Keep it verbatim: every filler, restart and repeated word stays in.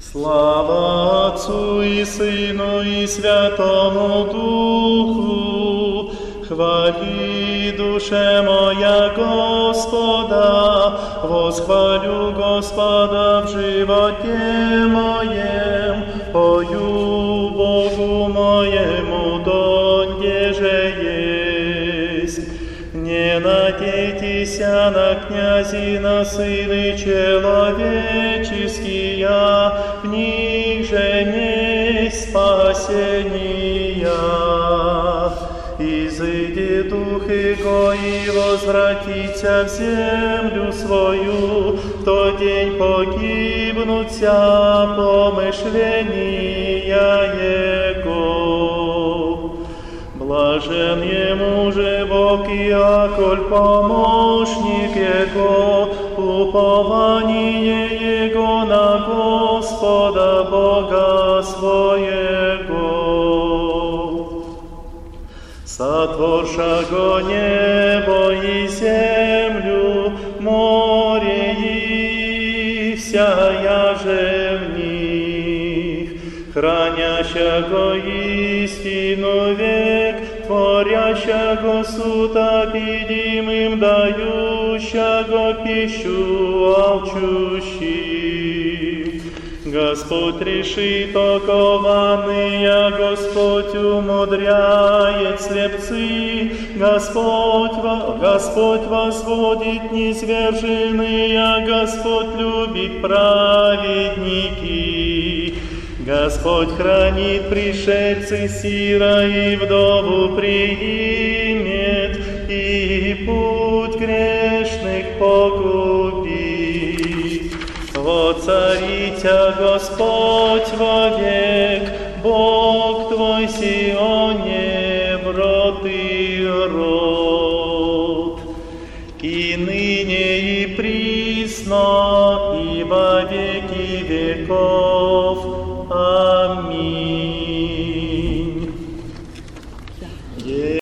Слава Отцу и Сыну и Святому Духу, хвали душе моя Господа, восхвалю Господа в животе моем, пою Богу моему, донде же есть. Не надейтеся на князи, на сыны человеческие, в них же не спасения. Изыди дух его и возвратится в землю свою, в тот день погибнут вся помышления его. Блажен ему же Бог и Иаков, помощник его, упование его на Господа Бога своего. Сотворшего небо и землю, море и вся же в них, хранящего истину век, творящего суд обидимым, дающего пищу алчущим. Господь решит окованные, Господь умудряет слепцы, Господь, Господь возводит низверженные, Господь любит праведники. Господь хранит пришельцы сира и вдову приимет, и путь грешных погубит. Воцаритя Господь вовек, Бог твой Сионе, брод и род, и ныне и присно, и во веки веков. Аминь.